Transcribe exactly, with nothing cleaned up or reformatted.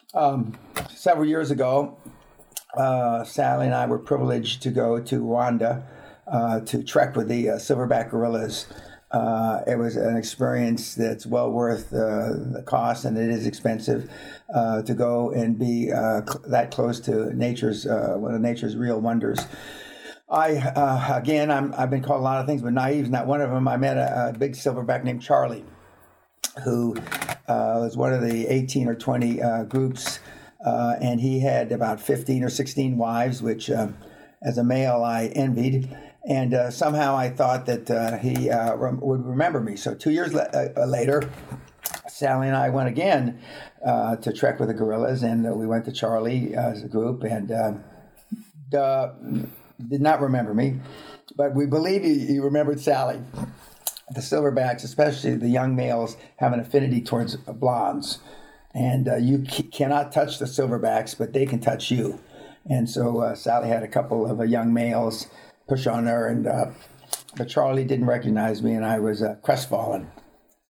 Um, several years ago, uh, Sally and I were privileged to go to Rwanda uh, to trek with the uh, silverback gorillas. Uh, it was an experience that's well worth uh, the cost, and it is expensive uh, to go and be uh, cl- that close to nature's uh, one of nature's real wonders. I uh, again, I'm, I've been called a lot of things, but naive is not one of them. I met a, a big silverback named Charlie, who uh, was one of the eighteen or twenty uh, groups, uh, and he had about fifteen or sixteen wives, which, uh, as a male, I envied. And uh, somehow I thought that uh, he uh, rem- would remember me. So two years la- uh, later, Sally and I went again uh, to trek with the gorillas, and uh, we went to Charlie uh, as a group, and uh, uh, did not remember me, but we believe he, he remembered Sally. The silverbacks, especially the young males, have an affinity towards blondes, and uh, you c- cannot touch the silverbacks, but they can touch you. And so uh, Sally had a couple of uh, young males push on her, and uh, but Charlie didn't recognize me, and I was uh, crestfallen.